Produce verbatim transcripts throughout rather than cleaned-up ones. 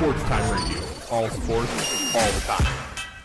Sports Time Radio. All sports, all the time.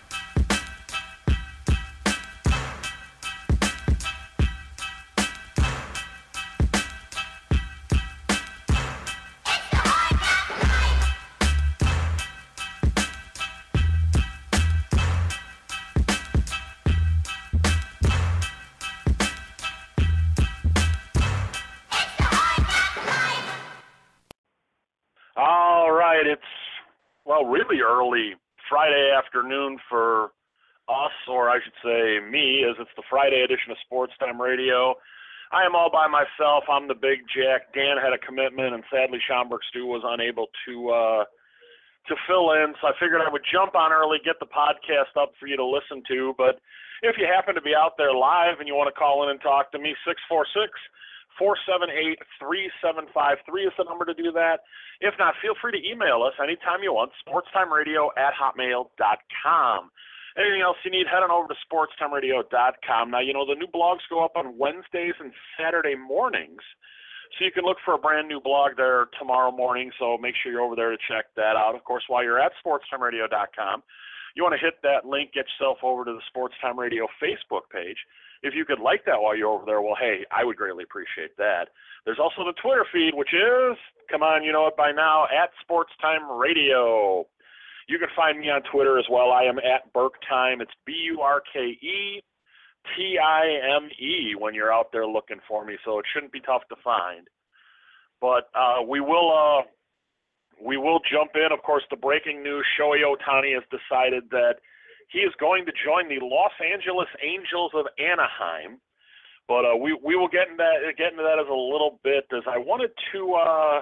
All right, it's, well, really early Friday afternoon for us, or I should say me, as it's the Friday edition of Sports Time Radio. I am all by myself. I'm the Big Jack. Dan had a commitment, and sadly Schaumburg Stu was unable to uh, to fill in, so I figured I would jump on early, get the podcast up for you to listen to. But if you happen to be out there live and you want to call in and talk to me, six four six, four seven eight, three seven five three is the number to do that. If not, feel free to email us anytime you want, sportstimeradio at hotmail dot com. Anything else you need, head on over to sportstimeradio dot com. Now, you know, the new blogs go up on Wednesdays and Saturday mornings, so you can look for a brand new blog there tomorrow morning, so make sure you're over there to check that out. Of course, while you're at sportstimeradio dot com, you want to hit that link, get yourself over to the Sports Time Radio Facebook page. If you could like that while you're over there, well, hey, I would greatly appreciate that. There's also the Twitter feed, which is, come on, you know it by now, at Sports Time Radio. You can find me on Twitter as well. I am at BurkeTime. It's B U R K E T I M E when you're out there looking for me, so it shouldn't be tough to find. But uh, we will uh, we will jump in. Of course, the breaking news, Shohei Ohtani has decided that he is going to join the Los Angeles Angels of Anaheim. But uh, we we will get into that get into that as a little bit, as I wanted to uh,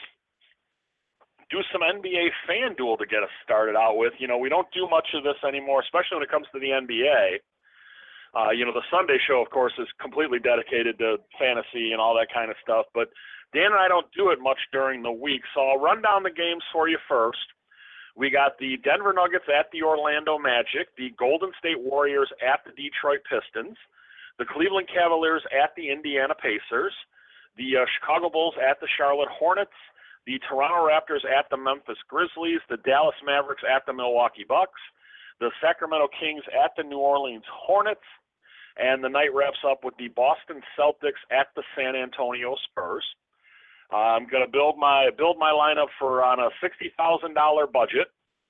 do some N B A FanDuel to get us started out with. You know, we don't do much of this anymore, especially when it comes to the N B A. Uh, you know, the Sunday show, of course, is completely dedicated to fantasy and all that kind of stuff. But Dan and I don't do it much during the week, so I'll run down the games for you first. We got the Denver Nuggets at the Orlando Magic, the Golden State Warriors at the Detroit Pistons, the Cleveland Cavaliers at the Indiana Pacers, the uh, Chicago Bulls at the Charlotte Hornets, the Toronto Raptors at the Memphis Grizzlies, the Dallas Mavericks at the Milwaukee Bucks, the Sacramento Kings at the New Orleans Hornets, and the night wraps up with the Boston Celtics at the San Antonio Spurs. Uh, I'm going to build my build my lineup for on a sixty thousand dollars budget,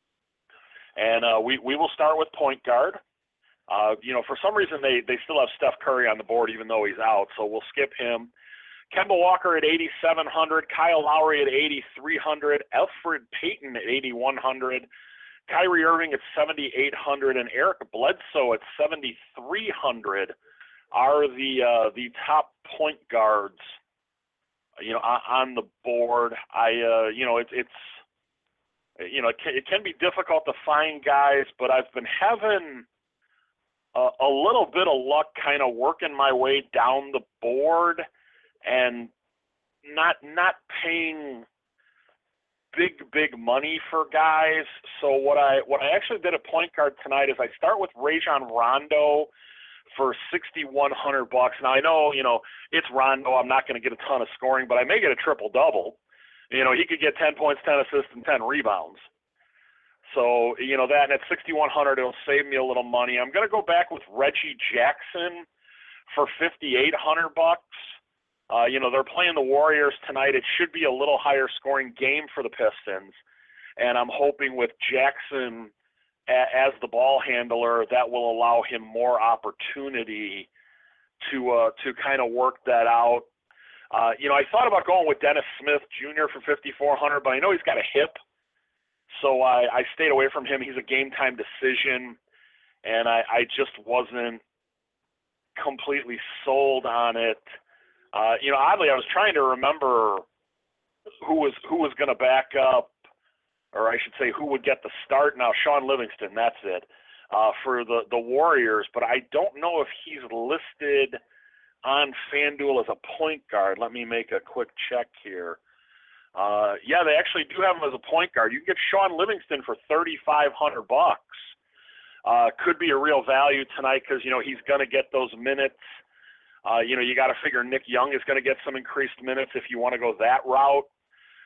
and uh, we we will start with point guard. Uh, you know, for some reason they, they still have Steph Curry on the board even though he's out, so we'll skip him. Kemba Walker at eighty-seven hundred, Kyle Lowry at eighty-three hundred, Elfrid Payton at eighty-one hundred, Kyrie Irving at seventy-eight hundred, and Eric Bledsoe at seventy-three hundred are the uh, the top point guards, you know, on the board. I, uh, you know, it, it's, you know, it can, it can be difficult to find guys, but I've been having a, a little bit of luck kind of working my way down the board and not not paying big, big money for guys. So what I what I actually did at point guard tonight is I start with Rajon Rondo for sixty-one hundred bucks. Now I know, you know, it's Rondo. I'm not going to get a ton of scoring, but I may get a triple double. You know, he could get ten points, ten assists, and ten rebounds. So, you know, that, and at sixty-one hundred, it'll save me a little money. I'm going to go back with Reggie Jackson for fifty-eight hundred bucks. Uh, you know, they're playing the Warriors tonight. It should be a little higher scoring game for the Pistons, and I'm hoping with Jackson as the ball handler, that will allow him more opportunity to uh, to kind of work that out. Uh, you know, I thought about going with Dennis Smith Junior for fifty-four hundred, but I know he's got a hip, so I, I stayed away from him. He's a game-time decision, and I, I just wasn't completely sold on it. Uh, you know, oddly, I was trying to remember who was who was going to back up, or I should say who would get the start. Now, Sean Livingston, that's it, uh, for the, the Warriors, but I don't know if he's listed on FanDuel as a point guard. Let me make a quick check here. Uh, yeah, they actually do have him as a point guard. You can get Sean Livingston for thirty-five hundred bucks. Uh, could be a real value tonight because, you know, he's going to get those minutes. Uh, you know, you got to figure Nick Young is going to get some increased minutes if you want to go that route.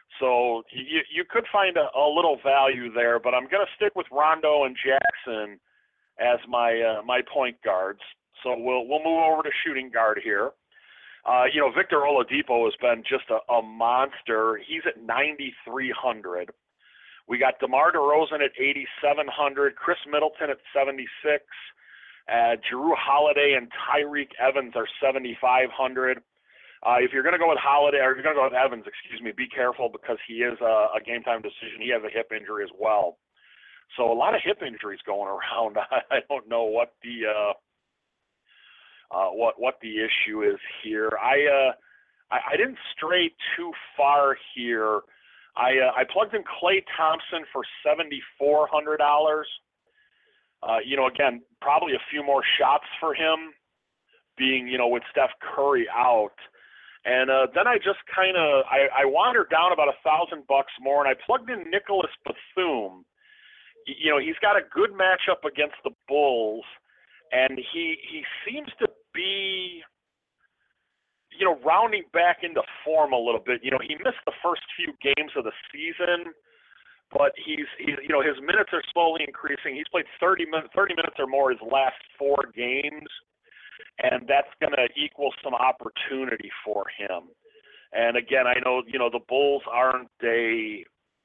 So you you could find a, a little value there, but I'm going to stick with Rondo and Jackson as my uh, my point guards. So we'll we'll move over to shooting guard here. Uh, you know, Victor Oladipo has been just a, a monster. He's at ninety-three hundred. We got DeMar DeRozan at eighty-seven hundred, Chris Middleton at seventy-six, uh, Jrue Holiday and Tyreke Evans are seventy-five hundred. Uh, if you're going to go with Holiday, or if you're going to go with Evans, excuse me, be careful because he is a, a game-time decision. He has a hip injury as well. So a lot of hip injuries going around. I don't know what the uh, uh, what what the issue is here. I uh, I, I didn't stray too far here. I uh, I plugged in Klay Thompson for seventy-four hundred dollars. Uh, you know, again, probably a few more shots for him, being you know with Steph Curry out. And uh, then I just kind of I, I wandered down about a thousand bucks more, and I plugged in Nicholas Batum. You know, he's got a good matchup against the Bulls, and he he seems to be, you know, rounding back into form a little bit. You know, he missed the first few games of the season, but he's, he's you know, his minutes are slowly increasing. He's played thirty minutes, thirty minutes or more his last four games, and that's going to equal some opportunity for him. And again, I know, you know, the Bulls aren't a,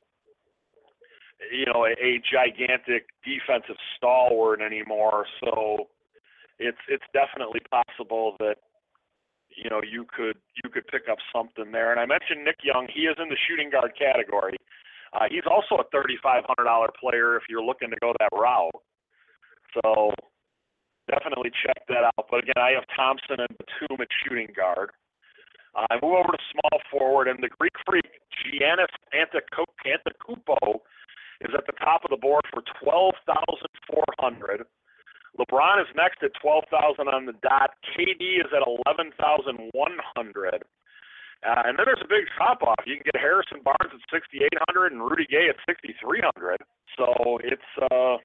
you know, a, a gigantic defensive stalwart anymore, so it's it's definitely possible that, you know, you could you could pick up something there. And I mentioned Nick Young. He is in the shooting guard category. Uh, he's also a thirty-five hundred dollars player if you're looking to go that route. So definitely check that out. But again, I have Thompson and Batum at shooting guard. Uh, I move over to small forward, and the Greek freak Giannis Antetokounmpo is at the top of the board for twelve thousand four hundred dollars. LeBron is next at twelve thousand dollars on the dot. K D is at eleven thousand one hundred dollars. Uh, and then there's a big drop-off. You can get Harrison Barnes at sixty-eight hundred dollars and Rudy Gay at sixty-three hundred dollars. So it's, uh,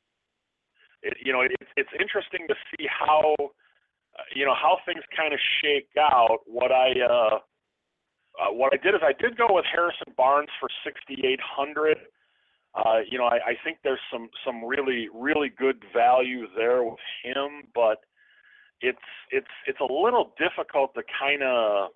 it, you know, it's, it's interesting to see how, uh, you know, how things kind of shake out. What I, uh, uh, what I did is I did go with Harrison Barnes for sixty-eight hundred dollars. Uh, you know, I, I think there's some, some really, really good value there with him, but it's it's it's a little difficult to kind of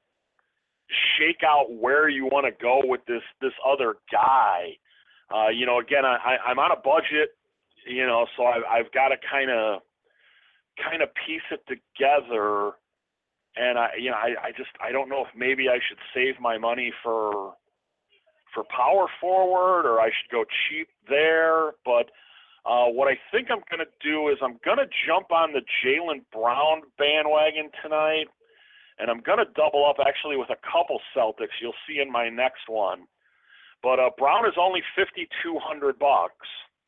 shake out where you want to go with this this other guy. Uh, you know, again, I, I'm on a budget, you know, so I, I've got to kind of kind of piece it together, and I, you know, I, I just I don't know if maybe I should save my money for. for power forward, or I should go cheap there. But uh, what I think I'm going to do is I'm going to jump on the Jaylen Brown bandwagon tonight, and I'm going to double up actually with a couple Celtics. You'll see in my next one. But uh, Brown is only fifty-two hundred bucks,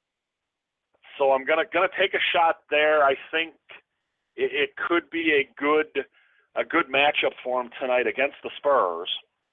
so I'm going to going to take a shot there. I think it, it could be a good a good matchup for him tonight against the Spurs.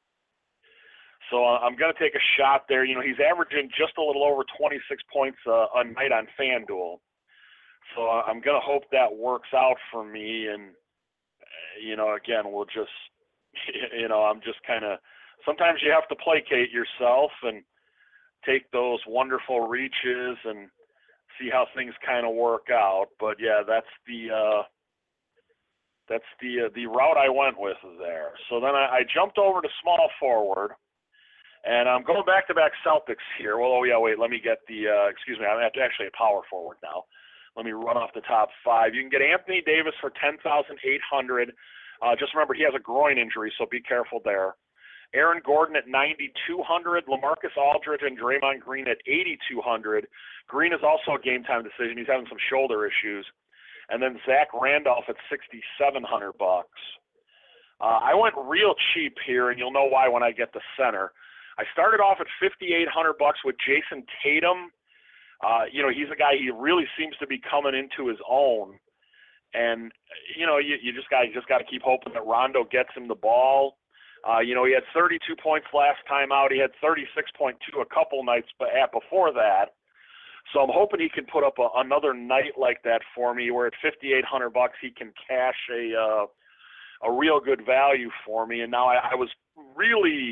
So I'm going to take a shot there. You know, he's averaging just a little over twenty-six points a, a night on FanDuel. So I'm going to hope that works out for me. And, you know, again, we'll just, you know, I'm just kind of, sometimes you have to placate yourself and take those wonderful reaches and see how things kind of work out. But, yeah, that's the, uh, that's the, uh, the route I went with there. So then I, I jumped over to small forward. And I'm going back-to-back Celtics here. Well, oh, yeah, wait, let me get the, uh, excuse me, I'm actually a power forward now. Let me run off the top five. You can get Anthony Davis for ten thousand eight hundred dollars. Uh, just remember, he has a groin injury, so be careful there. Aaron Gordon at ninety-two hundred dollars. LaMarcus Aldridge and Draymond Green at eighty-two hundred dollars. Green is also a game-time decision. He's having some shoulder issues. And then Zach Randolph at sixty-seven hundred bucks. Uh, I went real cheap here, and you'll know why when I get to center. I started off at fifty-eight hundred bucks with Jason Tatum. Uh, you know, he's a guy, he really seems to be coming into his own. And, you know, you, you just got you just got to keep hoping that Rondo gets him the ball. Uh, you know, he had thirty-two points last time out. He had thirty-six point two a couple nights before that. So I'm hoping he can put up a, another night like that for me, where at fifty-eight hundred bucks he can cash a uh, a real good value for me. And now I, I was really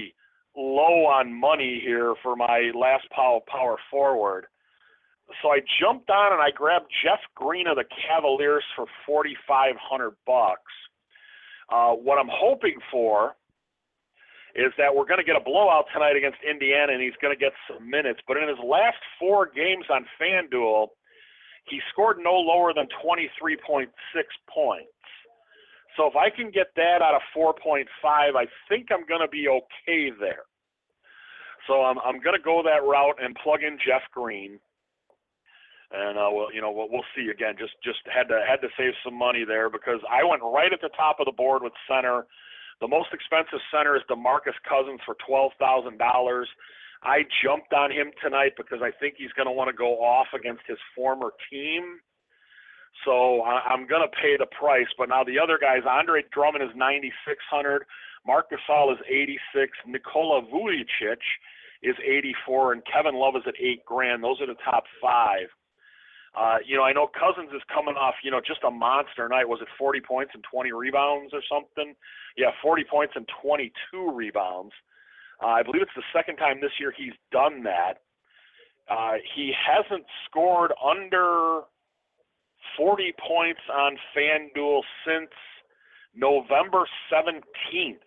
low on money here for my last power power forward. So I jumped on and I grabbed Jeff Green of the Cavaliers for forty-five hundred bucks. Uh, what I'm hoping for is that we're going to get a blowout tonight against Indiana, and he's going to get some minutes. But in his last four games on FanDuel, he scored no lower than twenty-three point six points. So if I can get that out of four point five, I think I'm going to be okay there. So I'm I'm going to go that route and plug in Jeff Green. And uh, well, you know, we'll, we'll see again. Just just had to had to save some money there because I went right at the top of the board with center. The most expensive center is DeMarcus Cousins for twelve thousand dollars. I jumped on him tonight because I think he's going to want to go off against his former team. So I, I'm going to pay the price. But now the other guys, Andre Drummond is ninety-six hundred, Marc Gasol is eighty-six, Nikola Vucevic is eighty-four, and Kevin Love is at eight grand. Those are the top five. Uh, you know, I know Cousins is coming off, you know, just a monster night. Was it forty points and twenty rebounds or something? Yeah, forty points and twenty-two rebounds. Uh, I believe it's the second time this year he's done that. Uh, he hasn't scored under forty points on FanDuel since November seventeenth.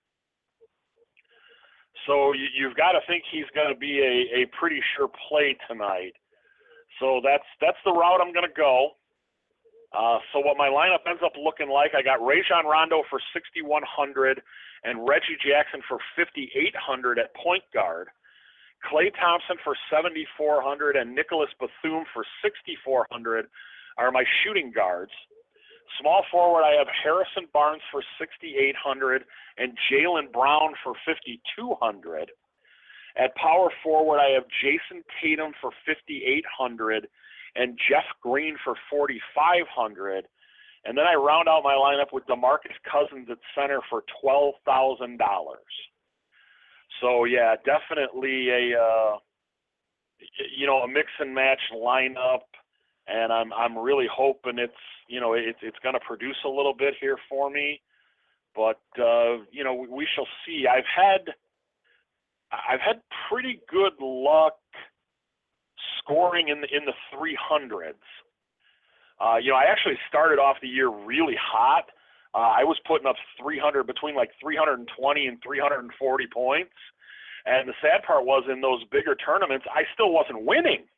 So you, you've got to think he's going to be a, a pretty sure play tonight. So that's that's the route I'm going to go. Uh, so what my lineup ends up looking like, I got Rajon Rondo for sixty-one hundred and Reggie Jackson for fifty-eight hundred at point guard. Klay Thompson for seventy-four hundred and Nicholas Batum for sixty-four hundred are my shooting guards. Small forward, I have Harrison Barnes for sixty-eight hundred and Jaylen Brown for fifty-two hundred. At power forward, I have Jason Tatum for fifty-eight hundred and Jeff Green for forty-five hundred. And then I round out my lineup with DeMarcus Cousins at center for twelve thousand dollars. So, yeah, definitely a, uh, you know, a mix and match lineup. And I'm I'm really hoping it's, you know, it's, it's going to produce a little bit here for me. But, uh, you know, we, we shall see. I've had... I've had pretty good luck scoring in the in the three hundreds. Uh, you know, I actually started off the year really hot. Uh, I was putting up three hundred between like three hundred twenty and three hundred forty points. And the sad part was in those bigger tournaments, I still wasn't winning.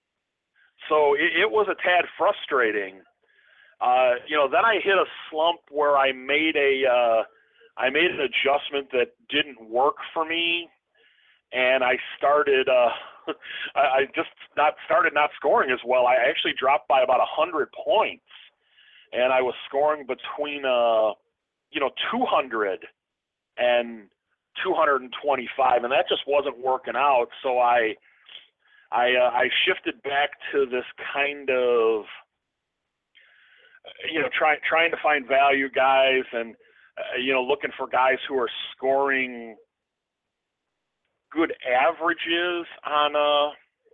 So it, it was a tad frustrating. Uh, you know, then I hit a slump where I made a uh, I made an adjustment that didn't work for me. And I started, uh, I just not started not scoring as well. I actually dropped by about one hundred points, and I was scoring between, uh, you know, two hundred and two hundred twenty-five, and that just wasn't working out. So I, I, uh, I shifted back to this kind of, you know, trying trying to find value guys, and uh, you know, looking for guys who are scoring good averages on uh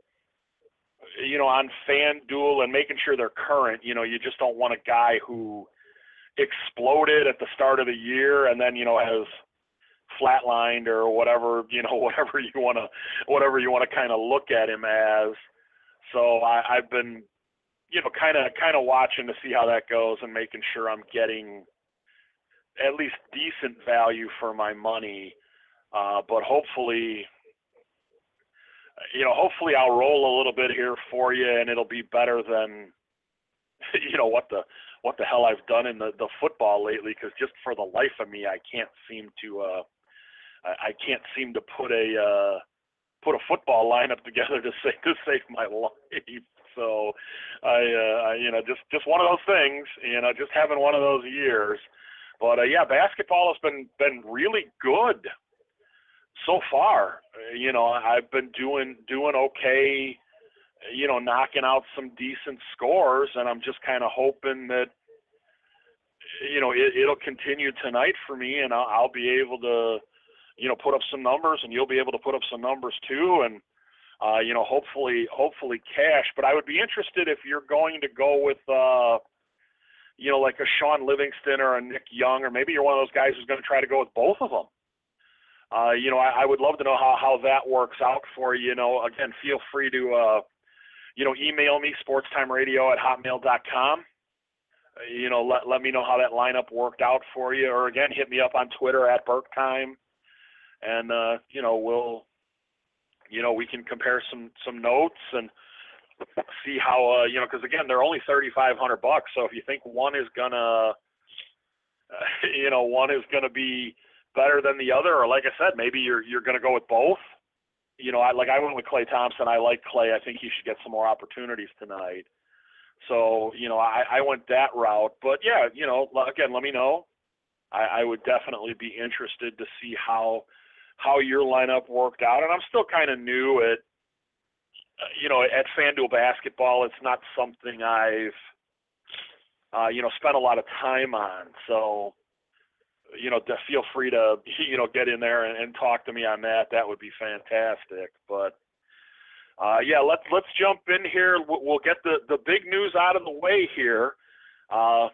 you know on FanDuel and making sure they're current. You know, you just don't want a guy who exploded at the start of the year and then, you know, has flatlined or whatever, you know, whatever you want to whatever you want to kind of look at him as. So I, I've been, you know, kind of kind of watching to see how that goes and making sure I'm getting at least decent value for my money. Uh, but hopefully, you know, hopefully I'll roll a little bit here for you, and it'll be better than, you know, what the what the hell I've done in the, the football lately. Because just for the life of me, I can't seem to uh, I can't seem to put a uh, put a football lineup together to save to save my life. So I, uh, I you know, just just one of those things. You know, just having one of those years. But uh, yeah, basketball has been been really good so far. You know, I've been doing doing okay, you know, knocking out some decent scores, and I'm just kind of hoping that, you know, it, it'll continue tonight for me, and I'll, I'll be able to, you know, put up some numbers, and you'll be able to put up some numbers too, and uh, you know, hopefully, hopefully cash. But I would be interested if you're going to go with, uh, you know, like a Sean Livingston or a Nick Young, or maybe you're one of those guys who's going to try to go with both of them. uh, you know, I, I would love to know how, how that works out for you. You know, again, feel free to, uh, you know, email me, sportstimeradio at hotmail dot com. Uh, you know, let, let me know how that lineup worked out for you. Or, again, hit me up on Twitter at Berktime. And, uh, you know, we'll, you know, we can compare some, some notes and see how, uh, you know, because, again, they're only thirty-five hundred bucks. So if you think one is going to, uh, you know, one is going to be better than the other, or like I said, maybe you're you're going to go with both. You know, I like I went with Klay Thompson. I like Klay. I think he should get some more opportunities tonight. So, you know, I, I went that route. But, yeah, you know, again, let me know. I, I would definitely be interested to see how how your lineup worked out. And I'm still kind of new at, uh, you know, at FanDuel basketball. It's not something I've, uh, you know, spent a lot of time on. So, you know, feel free to, you know, get in there and, and talk to me on that. That would be fantastic. But, uh, yeah, let's let's jump in here. We'll, we'll get the, the big news out of the way here. Uh,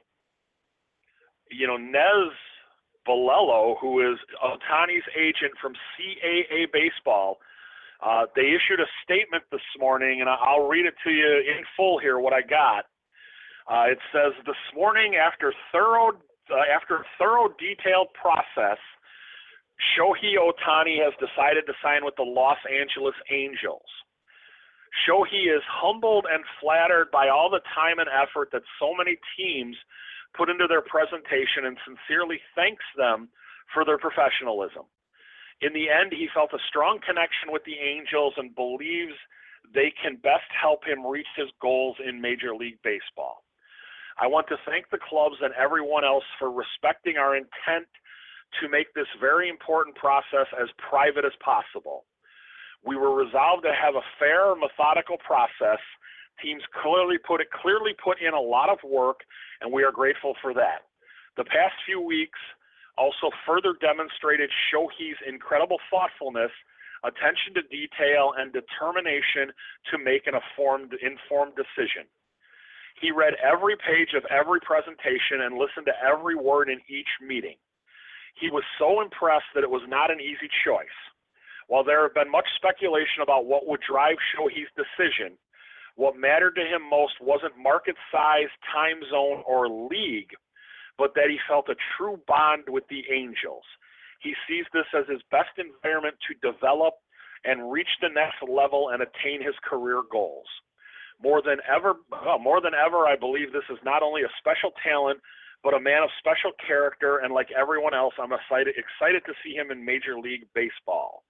you know, Nez Balello, who is Ohtani's agent from C A A Baseball, uh, they issued a statement this morning, and I'll read it to you in full here, what I got. Uh, it says, this morning, after thorough Uh, after a thorough, detailed process, Shohei Ohtani has decided to sign with the Los Angeles Angels. Shohei is humbled and flattered by all the time and effort that so many teams put into their presentation and sincerely thanks them for their professionalism. In the end, he felt a strong connection with the Angels and believes they can best help him reach his goals in Major League Baseball. I want to thank the clubs and everyone else for respecting our intent to make this very important process as private as possible. We were resolved to have a fair, methodical process. Teams clearly put it clearly put in a lot of work, and we are grateful for that. The past few weeks also further demonstrated Shohei's incredible thoughtfulness, attention to detail, and determination to make an informed, informed decision. He read every page of every presentation and listened to every word in each meeting. He was so impressed that it was not an easy choice. While there have been much speculation about what would drive Shohei's decision, what mattered to him most wasn't market size, time zone, or league, but that he felt a true bond with the Angels. He sees this as his best environment to develop and reach the next level and attain his career goals. More than ever, well, more than ever, I believe this is not only a special talent, but a man of special character, and like everyone else, I'm excited, excited to see him in Major League Baseball.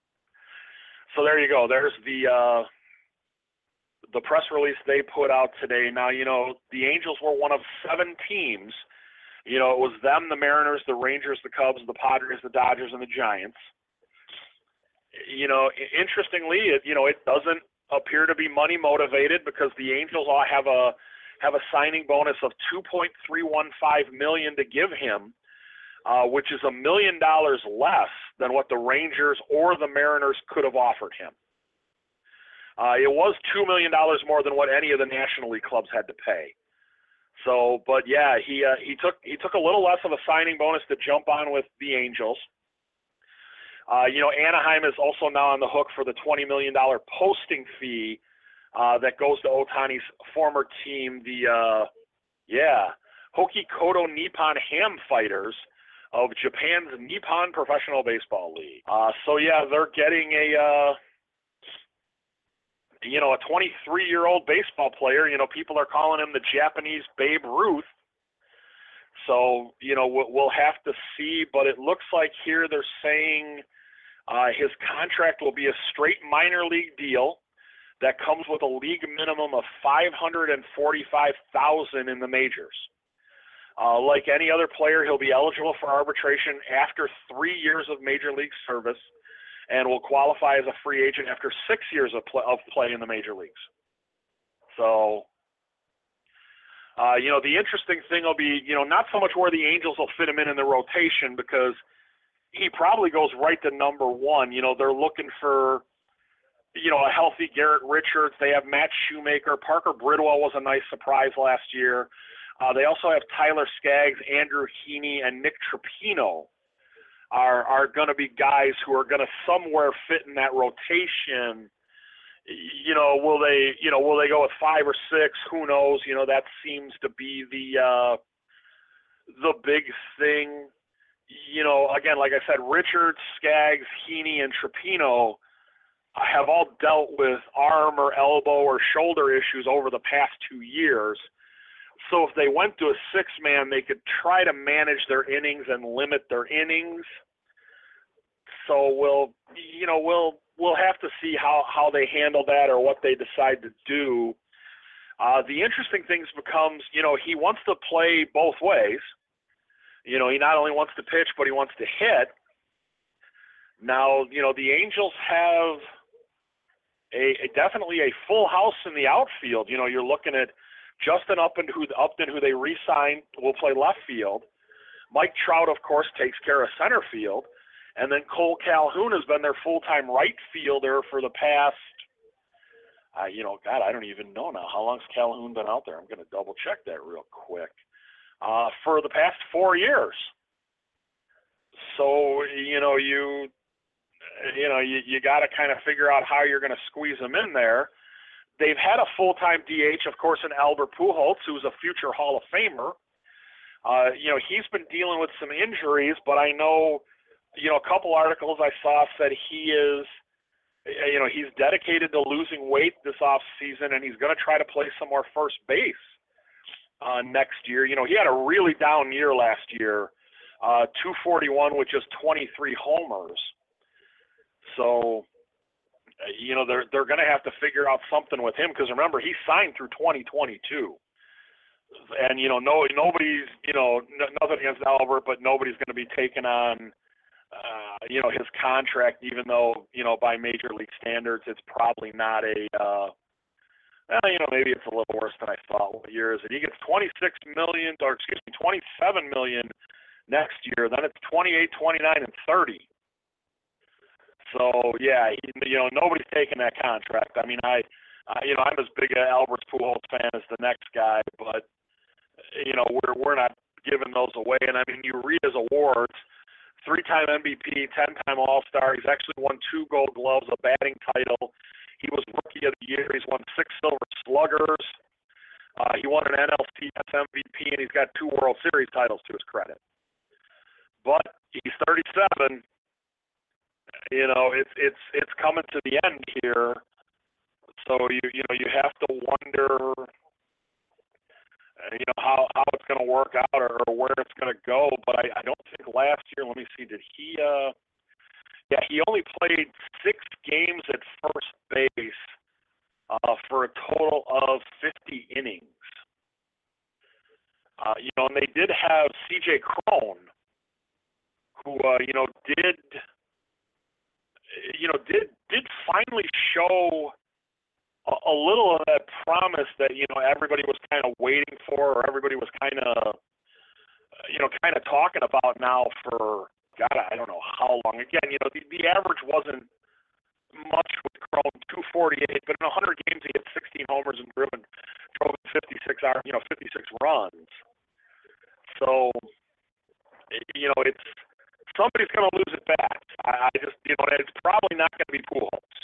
So there you go. There's the uh, the press release they put out today. Now, you know, the Angels were one of seven teams. You know, it was them, the Mariners, the Rangers, the Cubs, the Padres, the Dodgers, and the Giants. You know, interestingly, it, you know, it doesn't appear to be money motivated because the Angels all have a have a signing bonus of two point three one five million dollars to give him, uh, which is a million dollars less than what the Rangers or the Mariners could have offered him. Uh, it was two million dollars more than what any of the National League clubs had to pay. So, but yeah, he uh, he took he took a little less of a signing bonus to jump on with the Angels. Uh, you know, Anaheim is also now on the hook for the twenty million dollars posting fee uh, that goes to Ohtani's former team, the, uh, yeah, Hoki Kodo Nippon Ham Fighters of Japan's Nippon Professional Baseball League. Uh, so, yeah, they're getting a, uh, you know, a twenty-three-year-old baseball player. You know, people are calling him the Japanese Babe Ruth. So, you know, we'll have to see, but it looks like here they're saying uh, his contract will be a straight minor league deal that comes with a league minimum of five hundred forty-five thousand dollars in the majors. Uh, like any other player, he'll be eligible for arbitration after three years of major league service and will qualify as a free agent after six years of, play, of play in the major leagues. So, Uh, you know, the interesting thing will be, you know, not so much where the Angels will fit him in in the rotation because he probably goes right to number one. You know, they're looking for, you know, a healthy Garrett Richards. They have Matt Shoemaker. Parker Bridwell was a nice surprise last year. Uh, they also have Tyler Skaggs, Andrew Heaney, and Nick Trapino. are are going to be guys who are going to somewhere fit in that rotation. You know, will they, you know, will they go with five or six? Who knows? You know, that seems to be the uh, the big thing. You know, again, like I said, Richards, Skaggs, Heaney, and Trapino have all dealt with arm or elbow or shoulder issues over the past two years. So if they went to a six-man, they could try to manage their innings and limit their innings. So we'll, you know, we'll we'll have to see how, how they handle that or what they decide to do. Uh, the interesting thing becomes, you know, he wants to play both ways. You know, he not only wants to pitch, but he wants to hit. Now, you know, the Angels have a, a definitely a full house in the outfield. You know, you're looking at Justin Upton, who Upton, who they re-signed, will play left field. Mike Trout, of course, takes care of center field. And then Cole Calhoun has been their full-time right fielder for the past, uh, you know, God, I don't even know now. How long's Calhoun been out there? I'm going to double-check that real quick. Uh, for the past four years. So, you know, you, you know, you, you got to kind of figure out how you're going to squeeze them in there. They've had a full-time D H, of course, in Albert Pujols, who's a future Hall of Famer. Uh, you know, he's been dealing with some injuries, but I know, you know, a couple articles I saw said he is, you know, he's dedicated to losing weight this off season, and he's going to try to play some more first base uh, next year. You know, he had a really down year last year, uh, two forty-one with just twenty-three homers. So, you know, they're they're going to have to figure out something with him because remember he signed through twenty twenty-two. And, you know, no, nobody's, you know, n- nothing against Albert, but nobody's going to be taking on, uh, you know, his contract, even though, you know, by major league standards, it's probably not a, uh, well, you know, maybe it's a little worse than I thought. What year is it? He gets twenty-six million dollars, or excuse me, twenty-seven million dollars next year. Then it's twenty-eight, twenty-nine, and thirty. So, yeah, he, you know, nobody's taking that contract. I mean, I, I you know, I'm as big an Albert Pujols fan as the next guy, but, you know, we're we're not giving those away. And, I mean, you read his awards, three-time M V P, ten-time All-Star. He's actually won two Gold Gloves, a batting title. He was Rookie of the Year. He's won six Silver Sluggers. Uh, he won an N L C S M V P, and he's got two World Series titles to his credit. But he's thirty-seven. You know, it's it's it's coming to the end here. So you you know you have to wonder, you know, how, how it's going to work out or, or where it's going to go. But I, I don't think last year. Let me see. Did he? Uh, yeah, he only played six games at first base uh, for a total of fifty innings. Uh, you know, and they did have C J Cron, who uh, you know did. you know, did did finally show a, a little of that promise that, you know, everybody was kind of waiting for or everybody was kind of, you know, kind of talking about now for, God, I don't know how long. Again, you know, the, the average wasn't much with Cron, two forty-eight, but in one hundred games he hit sixteen homers and driven, drove fifty-six, you know, fifty-six runs. So, you know, it's, somebody's going to lose at bat. I, I just, you know, it's probably not going to be Pujols.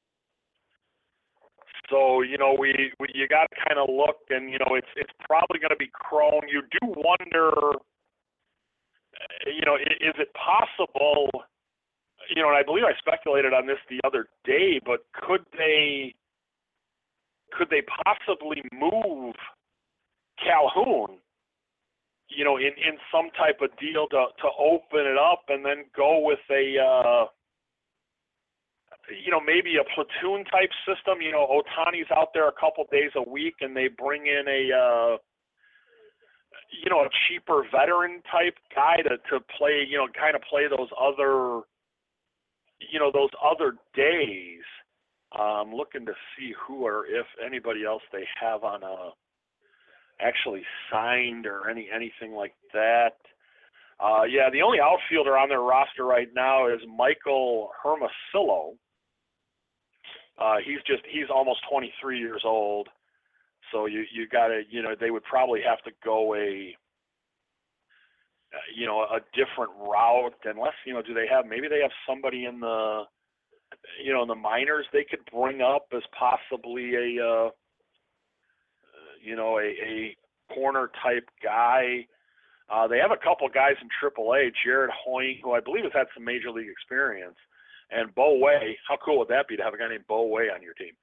So, you know, we, we you got to kind of look, and you know, it's it's probably going to be Cron. You do wonder, you know, is, is it possible? You know, and I believe I speculated on this the other day, but could they could they possibly move Calhoun? You know, in, in some type of deal to, to open it up and then go with a, uh, you know, maybe a platoon type system. You know, Ohtani's out there a couple days a week and they bring in a, uh, you know, a cheaper veteran type guy to, to play, you know, kind of play those other, you know, those other days. I'm um, looking to see who or if anybody else they have on a, actually signed or any anything like that. Uh, yeah, the only outfielder on their roster right now is Michael Hermosillo. Uh, he's just he's almost twenty-three years old, so you you got to you know they would probably have to go a uh, you know, a different route, unless, you know, do they have, maybe they have somebody in the, you know, in the minors they could bring up as possibly a, uh, you know, a, a corner type guy. Uh, they have a couple guys in triple A, Jared Hoying, who I believe has had some major league experience, and Bo Way. How cool would that be to have a guy named Bo Way on your team?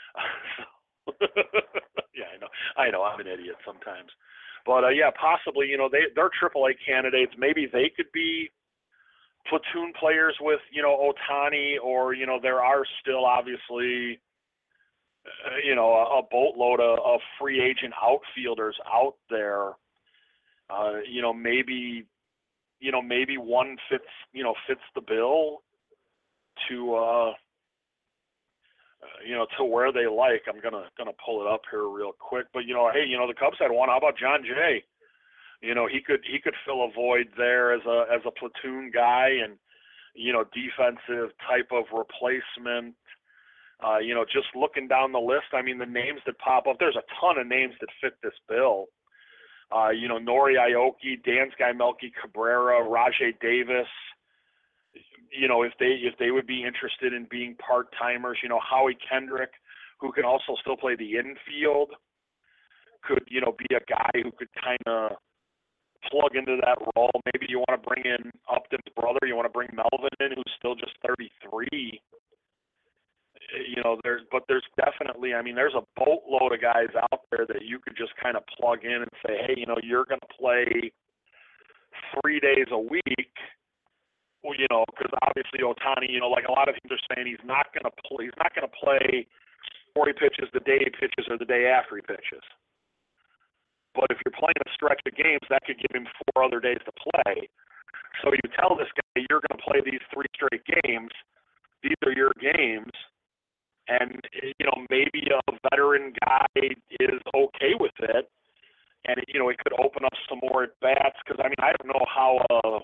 yeah, I know. I know. I'm an idiot sometimes. But, uh, yeah, possibly, you know, they, they're triple A candidates. Maybe they could be platoon players with, you know, Ohtani, or, you know, there are still obviously, uh, you know, a, a boatload of, of free agent outfielders out there. Uh, you know, maybe, you know, maybe one fits, you know, fits the bill to, uh, uh, you know, to where they like. I'm gonna gonna pull it up here real quick. But you know, hey, you know, the Cubs had one. How about John Jay? You know, he could he could fill a void there as a as a platoon guy, and you know, defensive type of replacement. Uh, you know, just looking down the list, I mean, the names that pop up, there's a ton of names that fit this bill. Uh, you know, Nori Aoki, Dansby, Melky Cabrera, Rajay Davis. You know, if they if they would be interested in being part timers, you know, Howie Kendrick, who can also still play the infield, could you know be a guy who could kind of plug into that role. Maybe you want to bring in Upton's brother. You want to bring Melvin in, who's still just thirty-three. You know, there's but there's definitely, I mean, there's a boatload of guys out there that you could just kind of plug in and say, hey, you know, you're going to play three days a week. Well, you know, because obviously Ohtani, you know, like a lot of teams are saying, he's not going to play. He's not going to play forty pitches the day he pitches or the day after he pitches. But if you're playing a stretch of games, that could give him four other days to play. So you tell this guy, you're going to play these three straight games. These are your games. And, you know, maybe a veteran guy is okay with it. And, you know, it could open up some more at-bats. Because, I mean, I don't know how, uh,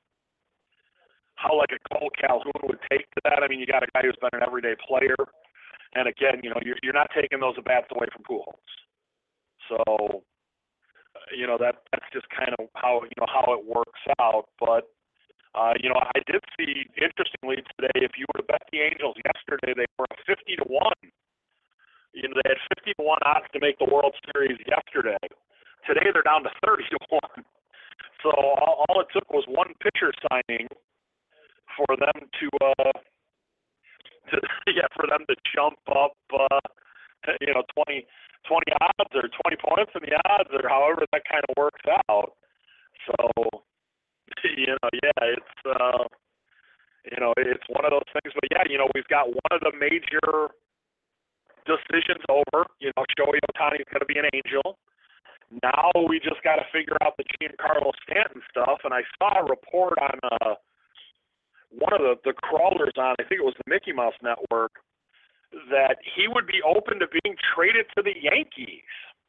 how like a Cole Calhoun would take to that. I mean, you got a guy who's been an everyday player. And, again, you know, you're, you're not taking those at-bats away from Pujols. So, you know, that that's just kind of how, you know, how it works out. But, uh, you know, I did see, interestingly today, if you were to bet the Angels yesterday, they were fifty to one. You know, they had fifty to one odds to make the World Series yesterday. Today they're down to thirty to one. So all, all it took was one pitcher signing for them to, uh, to yeah, for them to jump up, uh, you know, twenty, twenty odds or twenty points in the odds, or however that kind of works out. So, you know, yeah, it's, uh, you know, it's one of those things. But, yeah, you know, we've got one of the major decisions over. You know, Shohei Ohtani is going to be an Angel. Now we just got to figure out the Giancarlo Stanton stuff. And I saw a report on uh, one of the, the crawlers on, I think it was the Mickey Mouse Network, that he would be open to being traded to the Yankees.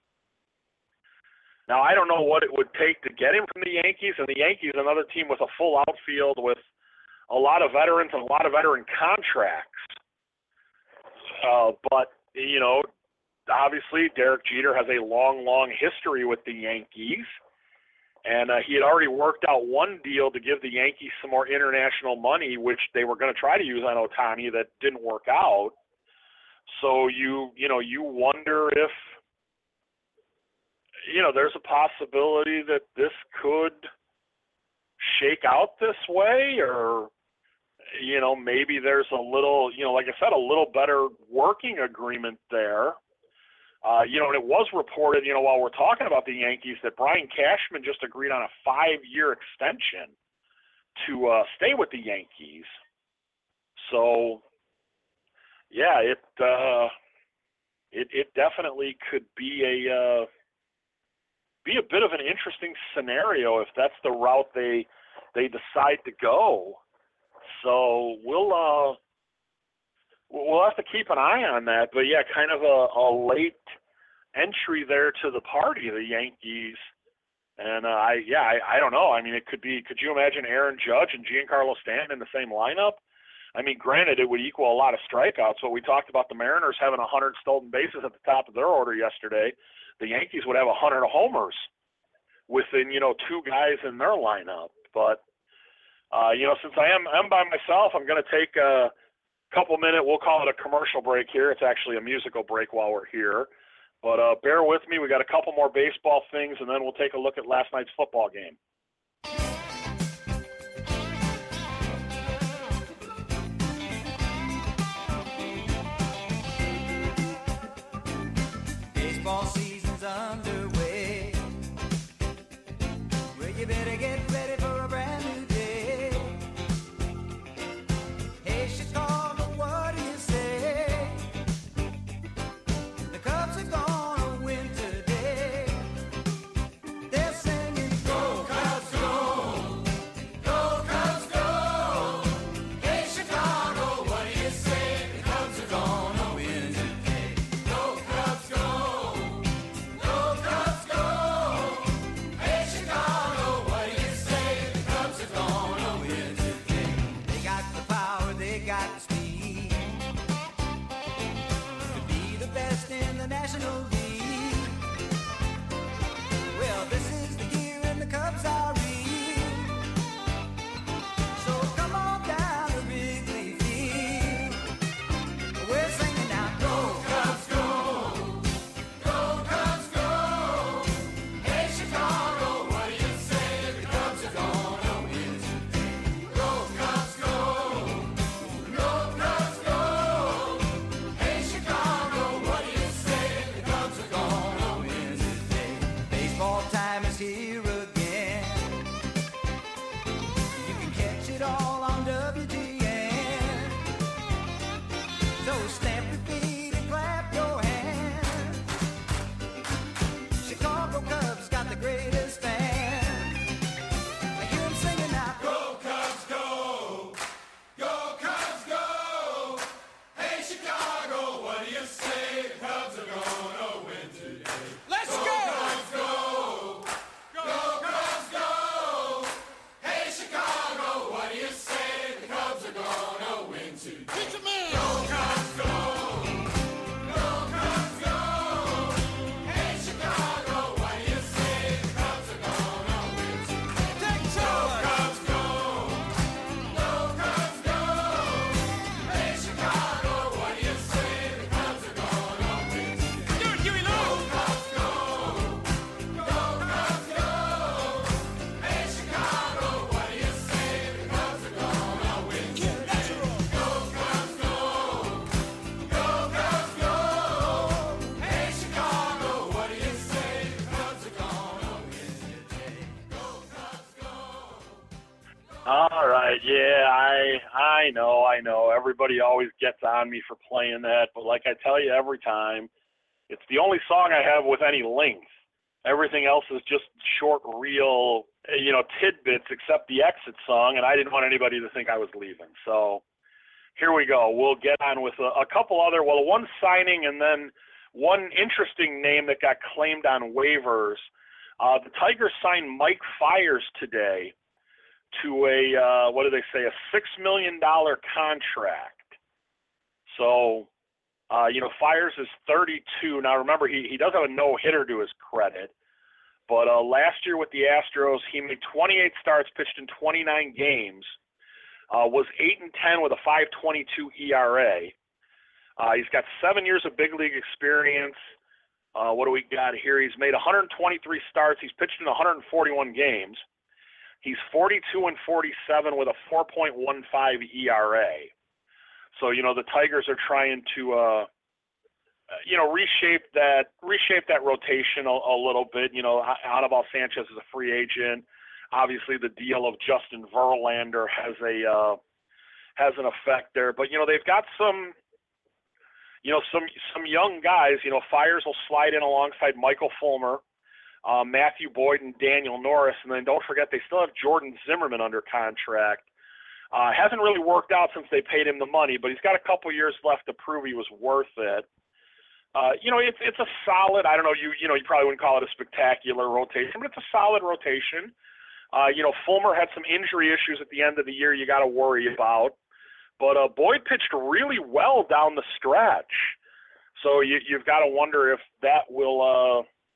Now, I don't know what it would take to get him from the Yankees, and the Yankees, another team with a full outfield with a lot of veterans and a lot of veteran contracts. Uh, but, you know, obviously Derek Jeter has a long, long history with the Yankees, and uh, he had already worked out one deal to give the Yankees some more international money, which they were going to try to use on Ohtani that didn't work out. So you, you know, you wonder if, you know, there's a possibility that this could shake out this way, or, you know, maybe there's a little, you know, like I said, a little better working agreement there. Uh, you know, and it was reported, you know, while we're talking about the Yankees, that Brian Cashman just agreed on a five-year extension to uh, stay with the Yankees. So, yeah, it uh, it it definitely could be a uh, be a bit of an interesting scenario if that's the route they they decide to go. So we'll uh, we'll have to keep an eye on that. But yeah, kind of a, a late entry there to the party, the Yankees. And uh, I yeah, I, I don't know. I mean, it could be. Could you imagine Aaron Judge and Giancarlo Stanton in the same lineup? I mean, granted, it would equal a lot of strikeouts. But we talked about the Mariners having one hundred stolen bases at the top of their order yesterday. The Yankees would have one hundred homers within, you know, two guys in their lineup. But, uh, you know, since I am I'm by myself, I'm going to take a couple minute, we'll call it a commercial break here. It's actually a musical break while we're here. But uh, bear with me. We got a couple more baseball things, and then we'll take a look at last night's football game. Baseball season's underway. Well, you better get ready for a brand new day. Hey, Chicago, what do you say? The Cubs are gonna win today. They're singing, go Cubs, go! Go Cubs, go! Hey, Chicago, what do you say? The Cubs are gonna win today. Go Cubs, go! Go Cubs, go! Hey, Chicago, what do you say? The Cubs are gonna win today. They got the power, they got the speed to be the best in the National League. Well, this is the year and the Cubs are in. So come on down to Wrigley Field. We're singing now, go Cubs, go! Go Cubs, go! Hey, Chicago, what do you say? The Cubs are gonna win today. Go Cubs, go! Go Cubs, go! Hey, Chicago, what do you say? The Cubs are gonna win today. Baseball time is here again. You can catch it all on W G N. So stamp your feet and clap your hands. Chicago Cubs got the greatest fans. I hear 'em singing now. Go Cubs, go! Go Cubs, go! Hey, Chicago, what do you say? The Cubs are gonna win today. Let's go! Cubs, go! Go Cubs, go! Hey, Chicago, what do you say? The Cubs are gonna win today. Go Cubs, go! Go Cubs, go! Hey, Chicago, what do you say? The Cubs are gonna win today. Go Cubs, go! Go Cubs, go! Hey, Chicago, what do you say? The Cubs are gonna win today. Do it, Huey Lewis! Go Cubs, go! Go Cubs, go! Hey, Chicago, what do you say? The Cubs are gonna win today. Go Cubs, go! Go Cubs, go! Hey, Chicago, what do you say? The Cubs are gonna win today. Go Cubs, go! All right, yeah, I I know, I know. Everybody always gets on me for playing that, but like I tell you every time, it's the only song I have with any length. Everything else is just short, real, you know, tidbits, except the exit song, and I didn't want anybody to think I was leaving. So here we go. We'll get on with a, a couple other, well, one signing and then one interesting name that got claimed on waivers. Uh, the Tigers signed Mike Fiers today to a, uh, what do they say, a six million dollars contract. So, uh, you know, Fiers is thirty-two. Now, remember, he, he does have a no-hitter to his credit. But uh, last year with the Astros, he made twenty-eight starts, pitched in twenty-nine games, uh, was eight and ten with a five twenty-two E R A. Uh, he's got seven years of big league experience. Uh, what do we got here? He's made one hundred twenty-three starts. He's pitched in one hundred forty-one games. He's forty-two and forty-seven with a four point one five E R A. So, you know, the Tigers are trying to, uh, you know, reshape that reshape that rotation a, a little bit. You know, Anibal Sanchez is a free agent. Obviously, the deal of Justin Verlander has a uh, has an effect there. But, you know, they've got some, you know, some some young guys. You know, Fiers will slide in alongside Michael Fulmer, uh, Matthew Boyd, and Daniel Norris. And then don't forget, they still have Jordan Zimmerman under contract. Uh, hasn't really worked out since they paid him the money, but he's got a couple years left to prove he was worth it. Uh, you know, it's it's a solid. I don't know. You you know, you probably wouldn't call it a spectacular rotation, but it's a solid rotation. Uh, you know, Fulmer had some injury issues at the end of the year you got to worry about, but uh, Boyd pitched really well down the stretch. So you, you've got to wonder if that will, uh,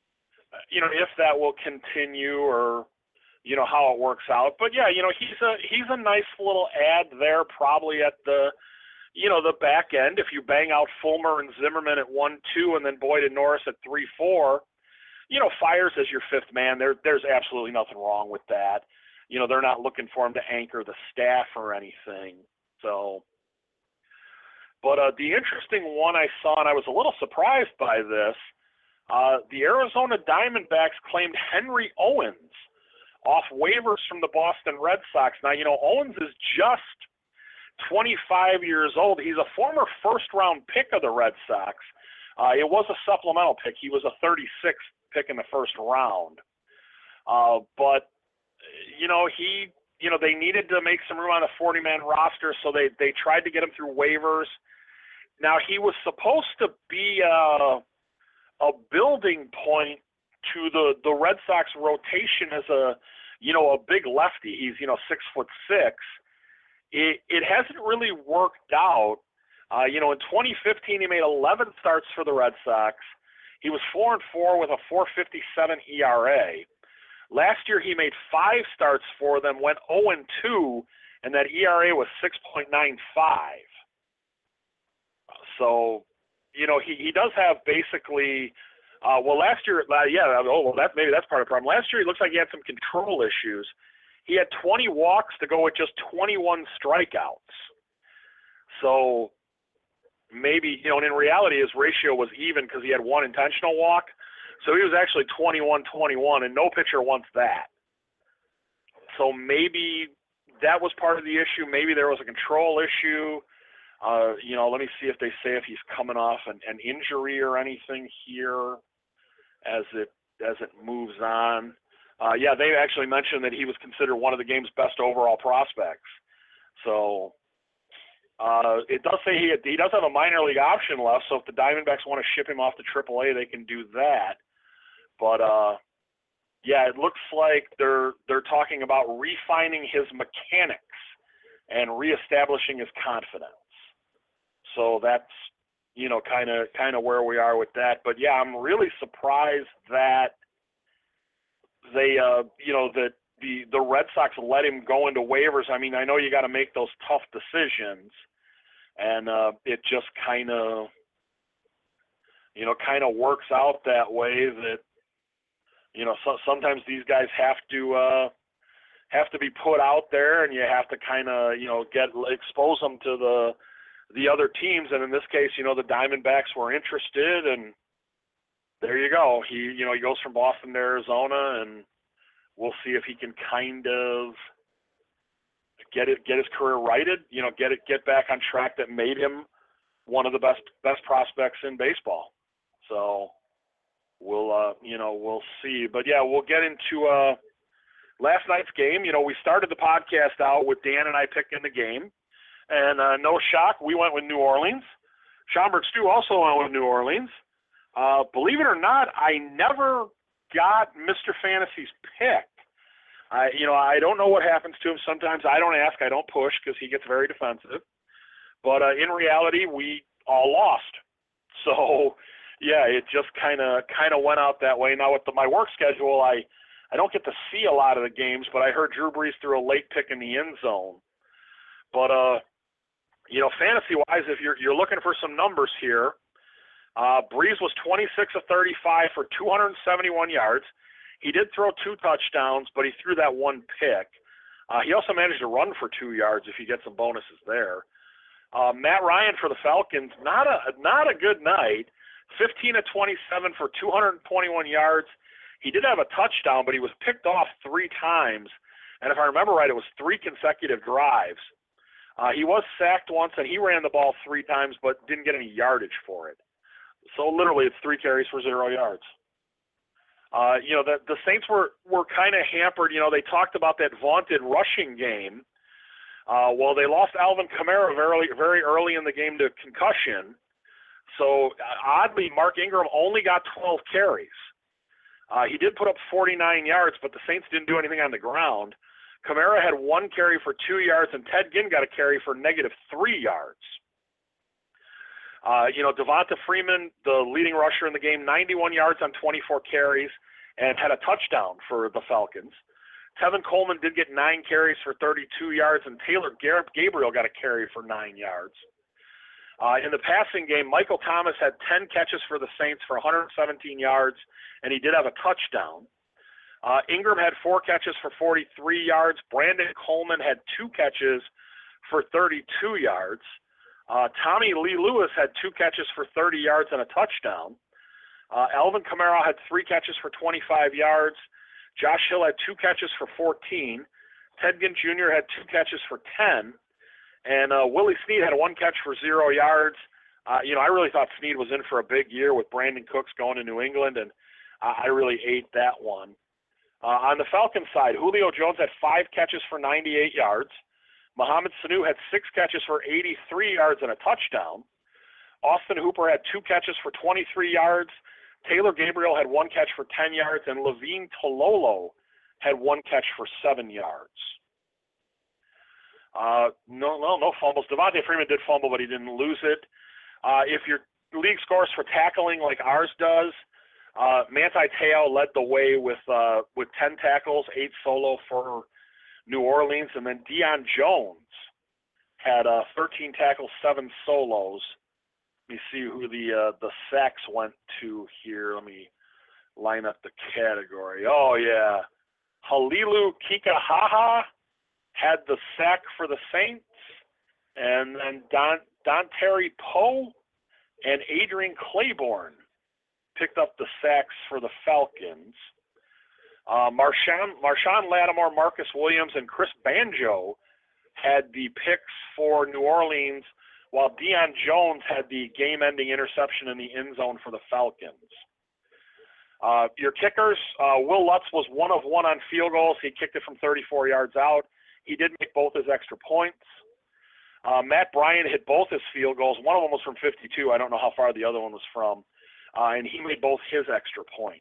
you know, if that will continue or, you know, how it works out. But yeah, you know, he's a he's a nice little ad there, probably at the, you know, the back end. If you bang out Fulmer and Zimmerman at one two, and then Boyd and Norris at three four, you know, Fires as your fifth man. There there's absolutely nothing wrong with that. You know, they're not looking for him to anchor the staff or anything. So, but uh, the interesting one I saw, and I was a little surprised by this. Uh, the Arizona Diamondbacks claimed Henry Owens off waivers from the Boston Red Sox. Now, you know, Owens is just twenty-five years old. He's a former first-round pick of the Red Sox. Uh, it was a supplemental pick. He was a thirty-sixth pick in the first round. Uh, but, you know, he, you know, they needed to make some room on the forty-man roster, so they, they tried to get him through waivers. Now, he was supposed to be a, a building point to the, the Red Sox rotation as a, you know, a big lefty. He's, you know, six foot six. It, it hasn't really worked out. Uh, you know, in twenty fifteen, he made eleven starts for the Red Sox. He was four and four with a four fifty-seven E R A. Last year, he made five starts for them, went oh and two, and that E R A was six point nine five. So, you know, he, he does have basically, uh, well, last year, uh, yeah, oh, well, that, maybe that's part of the problem. Last year, he looks like he had some control issues. He had twenty walks to go with just twenty-one strikeouts. So maybe, you know, and in reality, his ratio was even because he had one intentional walk. So he was actually twenty-one twenty-one, and no pitcher wants that. So maybe that was part of the issue. Maybe there was a control issue. Uh, you know, let me see if they say if he's coming off an, an injury or anything here as it as it moves on. Uh, yeah, they actually mentioned that he was considered one of the game's best overall prospects. So uh, it does say he he does have a minor league option left. So if the Diamondbacks want to ship him off to triple A, they can do that. But uh, yeah, it looks like they're they're talking about refining his mechanics and reestablishing his confidence. So that's, you know, kind of kind of where we are with that. But yeah, I'm really surprised that they, uh, you know, that the the Red Sox let him go into waivers. I mean, I know you got to make those tough decisions, and uh, it just kind of, you know, kind of works out that way. That, you know, so, sometimes these guys have to uh, have to be put out there, and you have to kind of, you know, get expose them to the the other teams, and in this case, you know, the Diamondbacks were interested, and there you go. He, you know, he goes from Boston to Arizona, and we'll see if he can kind of get it, get his career righted, you know, get it, get back on track that made him one of the best best prospects in baseball. So we'll, uh, you know, we'll see. But yeah, we'll get into uh, last night's game. You know, we started the podcast out with Dan and I picking the game. And uh, no shock, we went with New Orleans. Schaumburg Stu also went with New Orleans. Uh, believe it or not, I never got Mister Fantasy's pick. I, you know, I don't know what happens to him. Sometimes I don't ask, I don't push because he gets very defensive. But uh, in reality, we all lost. So, yeah, it just kind of kind of went out that way. Now with the, my work schedule, I, I don't get to see a lot of the games, but I heard Drew Brees threw a late pick in the end zone. But uh. You know, fantasy-wise, if you're you're looking for some numbers here, uh, Brees was twenty-six of thirty-five for two hundred seventy-one yards. He did throw two touchdowns, but he threw that one pick. Uh, he also managed to run for two yards if you get some bonuses there. Uh, Matt Ryan for the Falcons, not a not a good night. fifteen of twenty-seven for two hundred twenty-one yards. He did have a touchdown, but he was picked off three times. And if I remember right, it was three consecutive drives. Uh, he was sacked once, and he ran the ball three times, but didn't get any yardage for it. So literally, it's three carries for zero yards. Uh, you know, the, the Saints were, were kind of hampered. You know, they talked about that vaunted rushing game. Uh, well, they lost Alvin Kamara very, very early in the game to concussion. So, uh, oddly, Mark Ingram only got twelve carries. Uh, he did put up forty-nine yards, but the Saints didn't do anything on the ground. Kamara had one carry for two yards, and Ted Ginn got a carry for negative three yards. Uh, you know, Devonta Freeman, the leading rusher in the game, ninety-one yards on twenty-four carries. and had a touchdown for the Falcons. Tevin Coleman did get nine carries for thirty-two yards, and Taylor Gabriel got a carry for nine yards. Uh, in the passing game, Michael Thomas had ten catches for the Saints for one hundred seventeen yards, and he did have a touchdown. Uh, Ingram had four catches for forty-three yards. Brandon Coleman had two catches for thirty-two yards. Uh, Tommy Lee Lewis had two catches for thirty yards and a touchdown. Uh, Alvin Kamara had three catches for twenty-five yards. Josh Hill had two catches for fourteen. Ted Ginn Junior had two catches for ten. And uh, Willie Snead had one catch for zero yards. Uh, you know, I really thought Snead was in for a big year with Brandon Cooks going to New England, and uh, I really ate that one. Uh, on the Falcons side, Julio Jones had five catches for ninety-eight yards. Mohamed Sanu had six catches for eighty-three yards and a touchdown. Austin Hooper had two catches for twenty-three yards. Taylor Gabriel had one catch for ten yards, and Levine Tololo had one catch for seven yards. Uh, no, no, no fumbles. Devontae Freeman did fumble, but he didn't lose it. Uh, if your league scores for tackling like ours does, uh, Manti Te'o led the way with uh, with ten tackles, eight solo for New Orleans, and then Deion Jones had uh, thirteen tackles, seven solos. Let me see who the uh, the sacks went to here. Let me line up the category. Oh yeah, Halilu Kikahaha had the sack for the Saints, and then Don Don Terry Poe and Adrian Claiborne picked up the sacks for the Falcons. Uh, Marshawn, Marshawn Lattimore, Marcus Williams, and Chris Banjo had the picks for New Orleans, while Deion Jones had the game-ending interception in the end zone for the Falcons. Uh, your kickers, uh, Will Lutz was one of one on field goals. He kicked it from thirty-four yards out. He did make both his extra points. Uh, Matt Bryan hit both his field goals. One of them was from fifty-two. I don't know how far the other one was from. Uh, and he made both his extra points.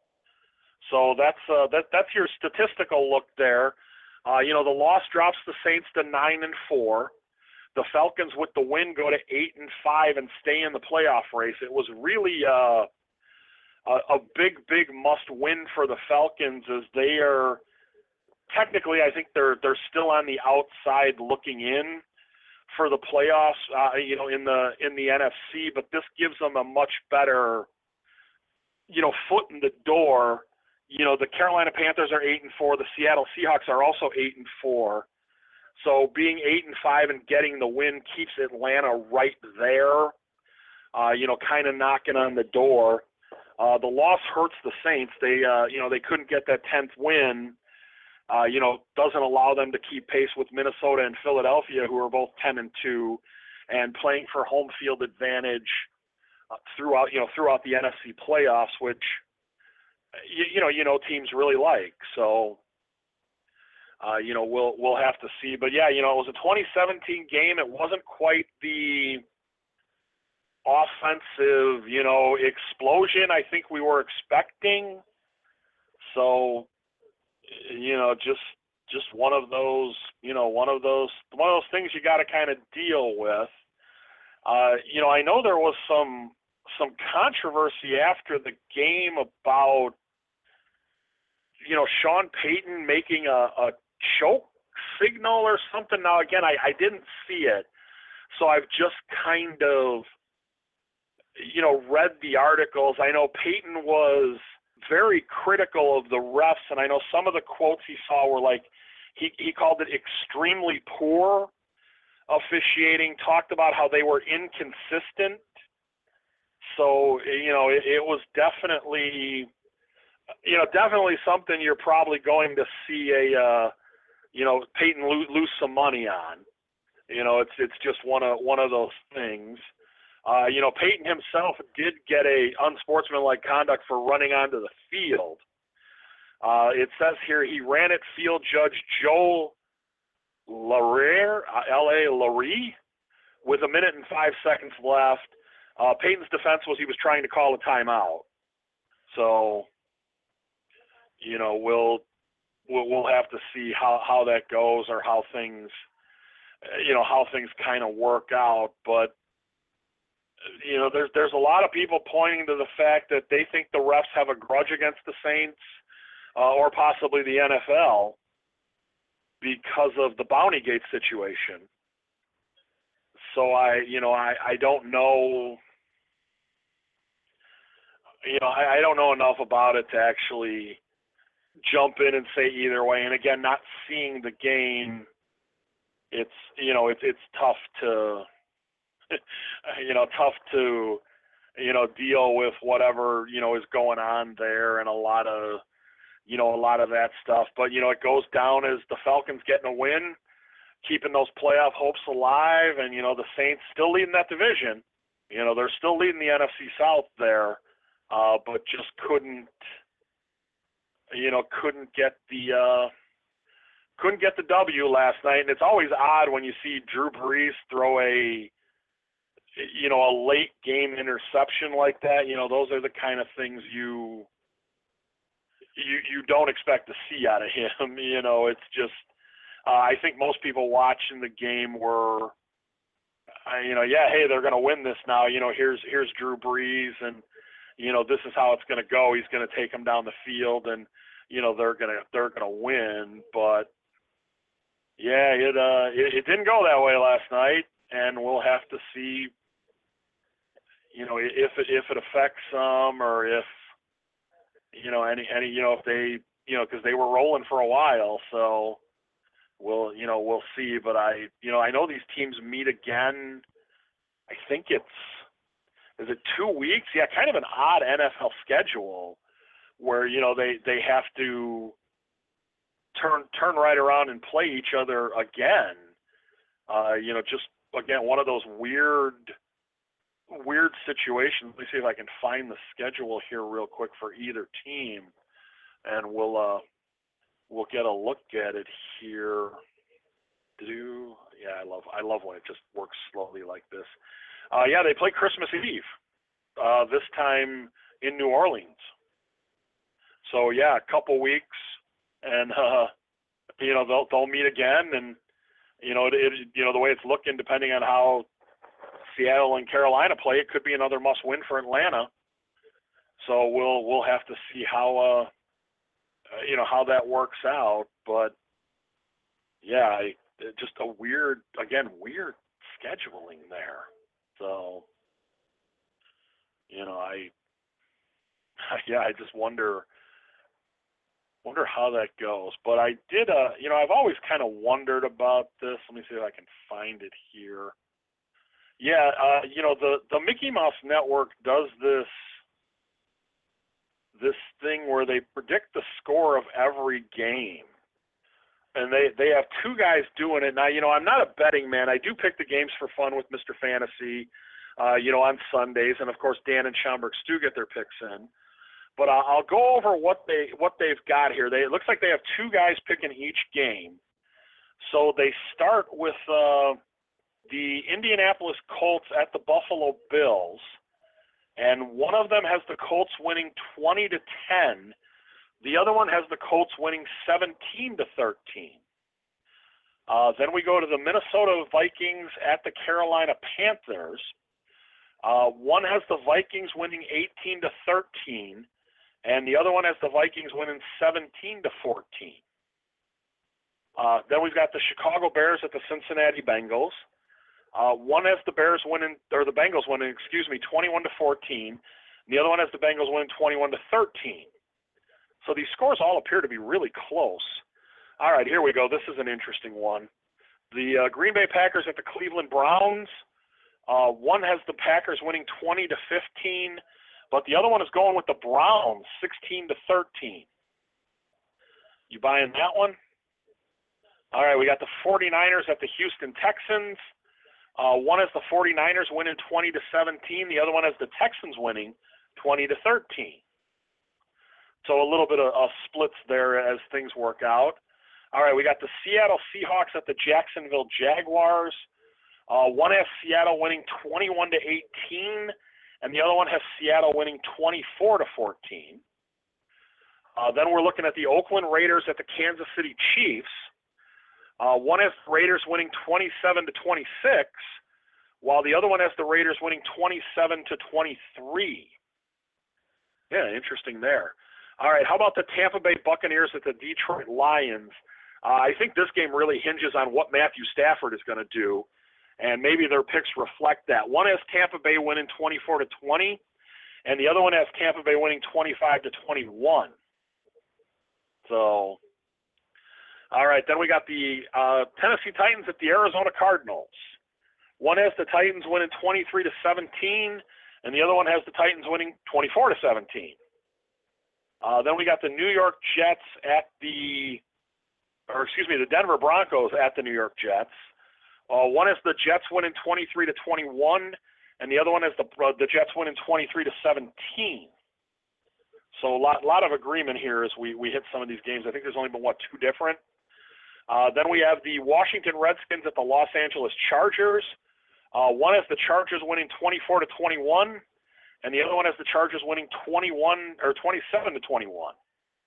So that's uh, that, that's your statistical look there. Uh, you know, the loss drops the Saints to nine and four. The Falcons, with the win, go to eight and five and stay in the playoff race. It was really uh, a, a big, big must-win for the Falcons, as they are technically, I think they're they're still on the outside looking in for the playoffs. Uh, you know, in the in the N F C, but this gives them a much better, you know, foot in the door. You know, the Carolina Panthers are eight and four. The Seattle Seahawks are also eight and four. So being eight and five and getting the win keeps Atlanta right there. Uh, you know, kind of knocking on the door. Uh, the loss hurts the Saints. They, uh, you know, they couldn't get that tenth win. Uh, you know, doesn't allow them to keep pace with Minnesota and Philadelphia, who are both ten and two, and playing for home field advantage uh, throughout, you know, throughout the N F C playoffs, which, you, you know, you know, teams really like. So, uh, you know, we'll we'll have to see. But yeah, you know, it was a twenty seventeen game. It wasn't quite the offensive, you know, explosion I think we were expecting. So, you know, just just one of those, you know, one of those one of those things you got to kind of deal with. Uh, you know, I know there was some some controversy after the game about, you know, Sean Payton making a, a choke signal or something. Now, again, I, I didn't see it, so I've just kind of, you know, read the articles. I know Payton was very critical of the refs, and I know some of the quotes he saw were like, he, he called it extremely poor officiating, talked about how they were inconsistent. So, you know, it, it was definitely, you know, definitely something you're probably going to see a, uh, you know, Payton lose, lose some money on. You know, it's it's just one of one of those things. Uh, you know, Payton himself did get a unsportsmanlike conduct for running onto the field. Uh, it says here he ran at field judge Joe Larriere, L A Larry, with a minute and five seconds left. Uh, Payton's defense was he was trying to call a timeout. So, you know, we'll we'll, we'll have to see how, how that goes, or how things, you know, how things kind of work out. But, you know, there's there's a lot of people pointing to the fact that they think the refs have a grudge against the Saints uh, or possibly the N F L because of the Bountygate situation. So I, you know, I, I don't know, you know, I, I don't know enough about it to actually jump in and say either way. And again, not seeing the game, it's, you know, it's it's tough to, you know, tough to, you know, deal with whatever, you know, is going on there and a lot of, you know, a lot of that stuff. But, you know, it goes down as the Falcons getting a win, keeping those playoff hopes alive, and, you know, the Saints still leading that division. You know, they're still leading the N F C South there, uh, but just couldn't, you know, couldn't get the uh, couldn't get the W last night. And it's always odd when you see Drew Brees throw a, you know, a late game interception like that. You know, those are the kind of things you you you don't expect to see out of him. You know, it's just uh, I think most people watching the game were, uh, you know, yeah, hey, they're going to win this now. You know, here's here's Drew Brees, and you know, this is how it's going to go. He's going to take them down the field, and you know, they're gonna they're gonna win. But yeah, it uh it, it didn't go that way last night, and we'll have to see, you know, if it, if it affects them, or if, you know, any any you know if they, you know, because they were rolling for a while, so we'll you know we'll see. But I you know I know these teams meet again. I think it's is it two weeks? Yeah, kind of an odd N F L schedule where, you know, they, they have to turn turn right around and play each other again. Uh, you know, just again one of those weird weird situations. Let me see if I can find the schedule here real quick for either team, and we'll uh, we'll get a look at it here. Do yeah, I love I love when it just works slowly like this. Uh, yeah, they play Christmas Eve uh, this time in New Orleans. So yeah, a couple weeks, and uh, you know they'll they'll meet again, and you know it, it you know the way it's looking, depending on how Seattle and Carolina play, it could be another must-win for Atlanta. So we'll we'll have to see how uh, you know how that works out. But yeah, I, just a weird again weird scheduling there. So you know I yeah I just wonder. Wonder how that goes. But I did, uh, you know, I've always kind of wondered about this. Let me see if I can find it here. Yeah, uh, you know, the, the Mickey Mouse Network does this this thing where they predict the score of every game. And they, they have two guys doing it. Now, you know, I'm not a betting man. I do pick the games for fun with Mister Fantasy, uh, you know, on Sundays. And, of course, Dan and Schaumburg Stu get their picks in. But I'll go over what they what they've got here. They, it looks like they have two guys picking each game. So they start with uh, the Indianapolis Colts at the Buffalo Bills, and one of them has the Colts winning twenty to ten. The other one has the Colts winning seventeen to thirteen. Uh, then we go to the Minnesota Vikings at the Carolina Panthers. Uh, one has the Vikings winning eighteen to thirteen. And the other one has the Vikings winning seventeen to fourteen. Uh, then we've got the Chicago Bears at the Cincinnati Bengals. Uh, one has the Bears winning, or the Bengals winning, excuse me, twenty-one to fourteen. And the other one has the Bengals winning twenty-one to thirteen. So these scores all appear to be really close. All right, here we go. This is an interesting one. The uh, Green Bay Packers at the Cleveland Browns. Uh, one has the Packers winning twenty to fifteen. But the other one is going with the Browns, sixteen to thirteen. You buying that one? All right, we got the 49ers at the Houston Texans. Uh, one has the 49ers winning twenty to seventeen. The other one has the Texans winning twenty to thirteen. So a little bit of, of splits there as things work out. All right, we got the Seattle Seahawks at the Jacksonville Jaguars. Uh, one has Seattle winning twenty-one to eighteen. And the other one has Seattle winning twenty-four to fourteen. Uh, then we're looking at the Oakland Raiders at the Kansas City Chiefs. Uh, one has the Raiders winning twenty-seven to twenty-six. while the other one has the Raiders winning twenty-seven to twenty-three. Yeah, interesting there. All right, how about the Tampa Bay Buccaneers at the Detroit Lions? Uh, I think this game really hinges on what Matthew Stafford is going to do, and maybe their picks reflect that. One has Tampa Bay winning twenty-four to twenty, and the other one has Tampa Bay winning twenty-five to twenty-one. So, all right, then we got the uh, Tennessee Titans at the Arizona Cardinals. One has the Titans winning twenty-three to seventeen, and the other one has the Titans winning twenty-four to seventeen. Uh, then we got the New York Jets at the, or excuse me, the Denver Broncos at the New York Jets. Uh, one is the Jets winning twenty-three to twenty-one, and the other one is the uh, the Jets winning twenty-three to seventeen. So a lot, lot of agreement here as we, we hit some of these games. I think there's only been, what, two different? Uh, then we have the Washington Redskins at the Los Angeles Chargers. Uh, one has the Chargers winning twenty-four to twenty-one, and the other one has the Chargers winning twenty-one or twenty-seven to twenty-one.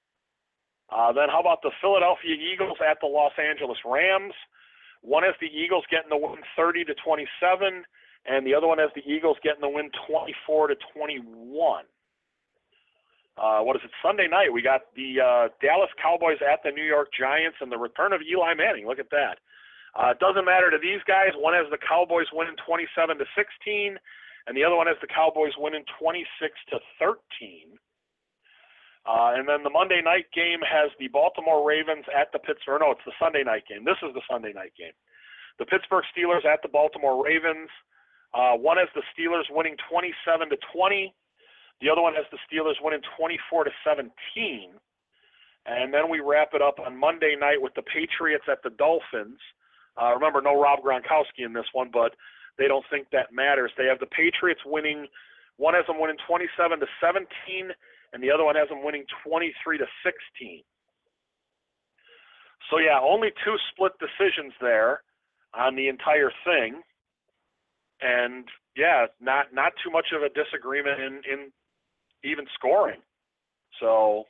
Uh, then how about the Philadelphia Eagles at the Los Angeles Rams? One has the Eagles getting the win thirty to twenty-seven, and the other one has the Eagles getting the win twenty-four to twenty-one. Uh, what is it? Sunday night, we got the uh, Dallas Cowboys at the New York Giants and the return of Eli Manning. Look at that. Uh, it doesn't matter to these guys. One has the Cowboys winning twenty-seven to sixteen, and the other one has the Cowboys winning twenty-six to thirteen. Uh, and then the Monday night game has the Baltimore Ravens at the Pittsburgh. No, it's the Sunday night game. This is the Sunday night game. The Pittsburgh Steelers at the Baltimore Ravens. Uh, one has the Steelers winning twenty-seven to twenty. The other one has the Steelers winning twenty-four to seventeen. And then we wrap it up on Monday night with the Patriots at the Dolphins. Uh, remember, no Rob Gronkowski in this one, but they don't think that matters. They have the Patriots winning. One has them winning twenty-seven to seventeen, and the other one has them winning twenty-three to sixteen. So, yeah, only two split decisions there on the entire thing. And, yeah, not not too much of a disagreement in, in even scoring. So,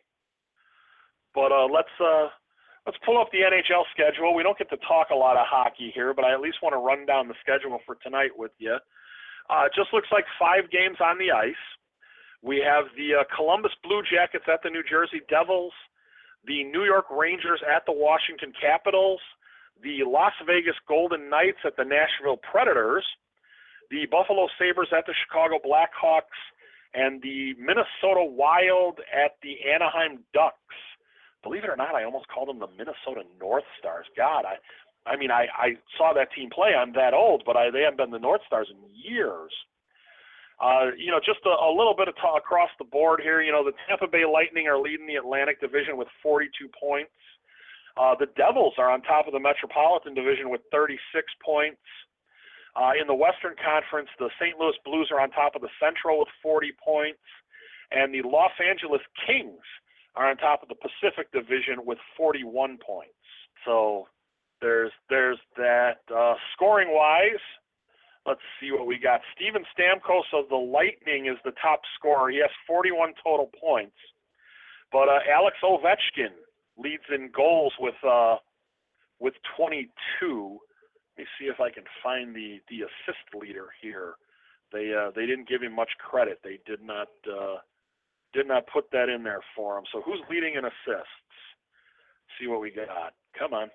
but uh, let's uh, let's pull up the N H L schedule. We don't get to talk a lot of hockey here, but I at least want to run down the schedule for tonight with you. Uh, it just looks like five games on the ice. We have the uh, Columbus Blue Jackets at the New Jersey Devils, the New York Rangers at the Washington Capitals, the Las Vegas Golden Knights at the Nashville Predators, the Buffalo Sabres at the Chicago Blackhawks, and the Minnesota Wild at the Anaheim Ducks. Believe it or not, I almost called them the Minnesota North Stars. God, I I mean, I, I saw that team play. I'm that old, but I, they haven't been the North Stars in years. Uh, you know, just a, a little bit of talk across the board here. You know, the Tampa Bay Lightning are leading the Atlantic Division with forty-two points. Uh, the Devils are on top of the Metropolitan Division with thirty-six points. Uh, in the Western Conference, the Saint Louis Blues are on top of the Central with forty points, and the Los Angeles Kings are on top of the Pacific Division with forty-one points. So there's there's that. Uh, scoring-wise, let's see what we got. Steven Stamkos of the Lightning is the top scorer. He has forty-one total points. But uh, Alex Ovechkin leads in goals with uh, with twenty-two. Let me see if I can find the, the assist leader here. They uh, they didn't give him much credit. They did not uh, did not put that in there for him. So who's leading in assists? See what we got. Come on.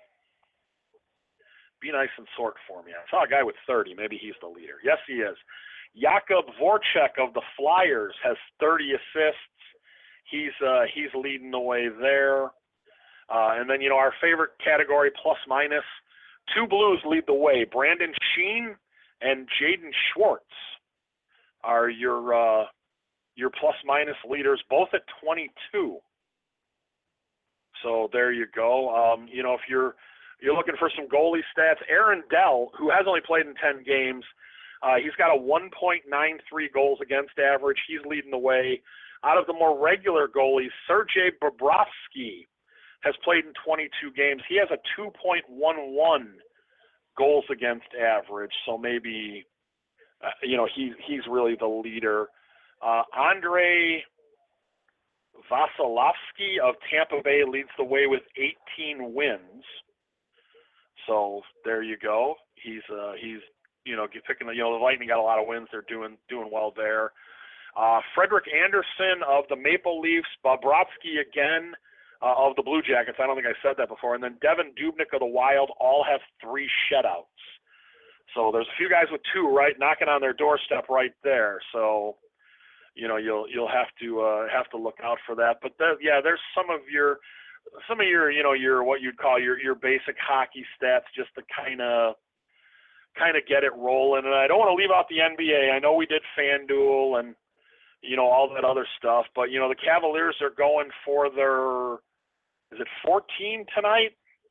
Be nice and sort for me. I saw a guy with thirty. Maybe he's the leader. Yes, he is. Jakub Voracek of the Flyers has thirty assists. He's uh, he's leading the way there. Uh, and then, you know, our favorite category, plus minus. Two Blues lead the way. Brandon Sheen and Jaden Schwartz are your uh, your plus-minus leaders, both at twenty-two. So there you go. Um, you know, if you're you're looking for some goalie stats, Aaron Dell, who has only played in ten games, uh, he's got a one point nine three goals against average. He's leading the way. Out of the more regular goalies, Sergei Bobrovsky has played in twenty-two games. He has a two point one one goals against average, so maybe, uh, you know, he, he's really the leader. Uh, Andre Vasilevsky of Tampa Bay leads the way with eighteen wins. So there you go. He's uh, he's you know, get picking the, you know, the Lightning got a lot of wins. They're doing doing well there. Uh, Frederick Anderson of the Maple Leafs, Bobrovsky again uh, of the Blue Jackets. I don't think I said that before. And then Devin Dubnyk of the Wild all have three shutouts. So there's a few guys with two, right, knocking on their doorstep right there. So, you know, you'll you'll have to uh, have to look out for that. But the, yeah, there's some of your some of your you know your what you'd call your your basic hockey stats just to kind of kind of get it rolling. And I don't want to leave out the N B A. I know we did FanDuel and you know, all that other stuff. But, you know, the Cavaliers are going for their, is it fourteen tonight?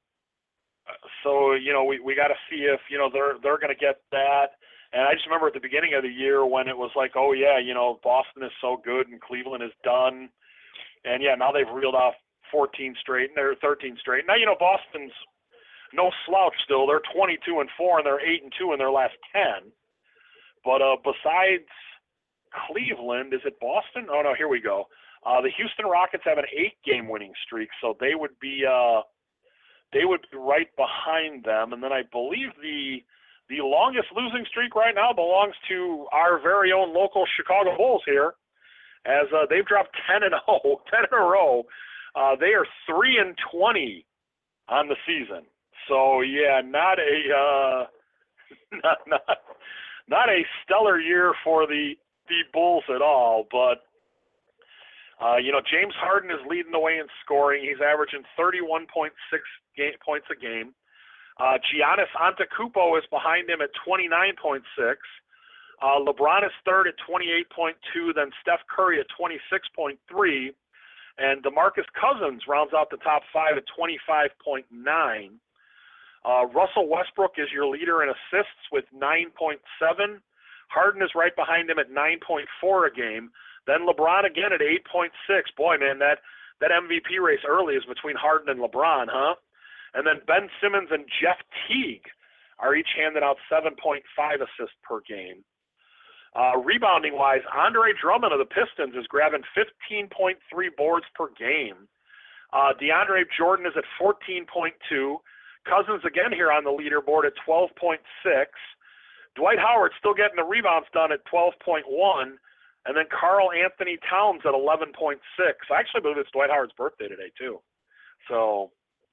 So, you know, we, we got to see if, you know, they're they're going to get that. And I just remember at the beginning of the year when it was like, oh, yeah, you know, Boston is so good and Cleveland is done. And, yeah, now they've reeled off fourteen straight and they're thirteen straight. Now, you know, Boston's no slouch still. They're twenty-two and four and they're eight and two in their last ten. But uh, besides Cleveland, is it Boston? Oh no, here we go. Uh, the Houston Rockets have an eight-game winning streak, so they would be uh, they would be right behind them. And then I believe the the longest losing streak right now belongs to our very own local Chicago Bulls here, as uh, they've dropped ten and oh, ten in a row. Uh, they are three and twenty on the season. So yeah, not a uh, not not not a stellar year for the. the Bulls at all, but uh, you know, James Harden is leading the way in scoring. He's averaging thirty-one point six game, points a game. Uh, Giannis Antetokounmpo is behind him at twenty-nine point six. Uh, LeBron is third at twenty-eight point two, then Steph Curry at twenty-six point three, and DeMarcus Cousins rounds out the top five at twenty-five point nine. Uh, Russell Westbrook is your leader in assists with nine point seven. Harden is right behind him at nine point four a game. Then LeBron again at eight point six. Boy, man, that, that M V P race early is between Harden and LeBron, huh? And then Ben Simmons and Jeff Teague are each handing out seven point five assists per game. Uh, rebounding-wise, Andre Drummond of the Pistons is grabbing fifteen point three boards per game. Uh, DeAndre Jordan is at fourteen point two. Cousins again here on the leaderboard at twelve point six. Dwight Howard still getting the rebounds done at twelve point one, and then Karl Anthony Towns at eleven point six. I actually believe it's Dwight Howard's birthday today, too. So,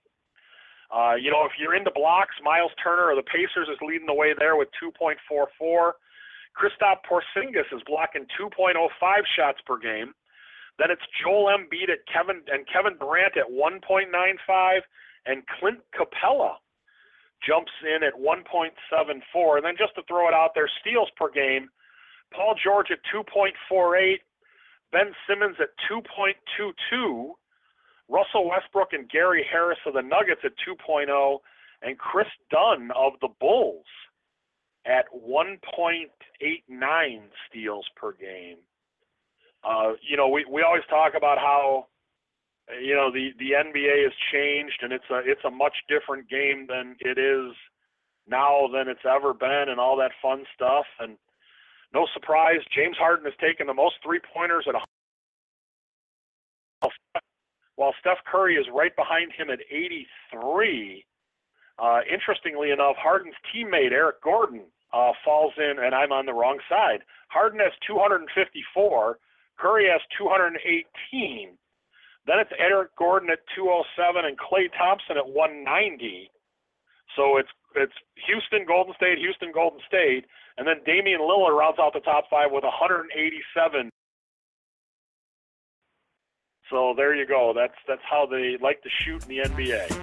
uh, you know, if you're into blocks, Miles Turner of the Pacers is leading the way there with two point four four. Kristaps Porzingis is blocking two point oh five shots per game. Then it's Joel Embiid at Kevin and Kevin Durant at one point nine five, and Clint Capella jumps in at one point seven four. And then just to throw it out there, steals per game, Paul George at two point four eight, Ben Simmons at two point two two, Russell Westbrook and Gary Harris of the Nuggets at two point oh, and Chris Dunn of the Bulls at one point eight nine steals per game. Uh, you know, we, we always talk about how you know, the, the N B A has changed, and it's a it's a much different game than it is now than it's ever been, and all that fun stuff. And no surprise, James Harden has taken the most three-pointers at a while Steph Curry is right behind him at eighty-three. Uh, interestingly enough, Harden's teammate Eric Gordon uh, falls in, and I'm on the wrong side. Harden has two hundred fifty-four, Curry has two hundred eighteen. Then it's Eric Gordon at two oh seven and Klay Thompson at one ninety. So it's it's Houston, Golden State, Houston, Golden State, and then Damian Lillard rounds out the top five with one hundred eighty-seven. So there you go. That's that's how they like to shoot in the N B A.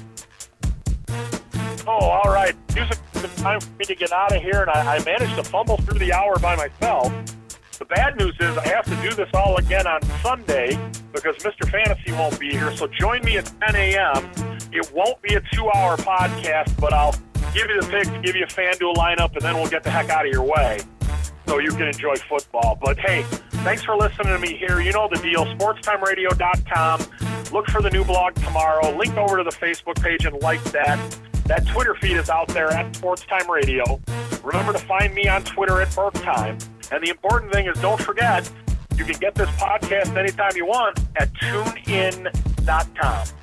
Oh, all right. Music, it's time for me to get out of here, and I, I managed to fumble through the hour by myself. The bad news is I have to do this all again on Sunday because Mister Fantasy won't be here. So join me at ten a.m. It won't be a two-hour podcast, but I'll give you the picks, give you a FanDuel lineup, and then we'll get the heck out of your way so you can enjoy football. But, hey, thanks for listening to me here. You know the deal, sports time radio dot com. Look for the new blog tomorrow. Link over to the Facebook page and like that. That Twitter feed is out there at SportsTime Radio. Remember to find me on Twitter at BurkeTime. And the important thing is, don't forget, you can get this podcast anytime you want at tune in dot com.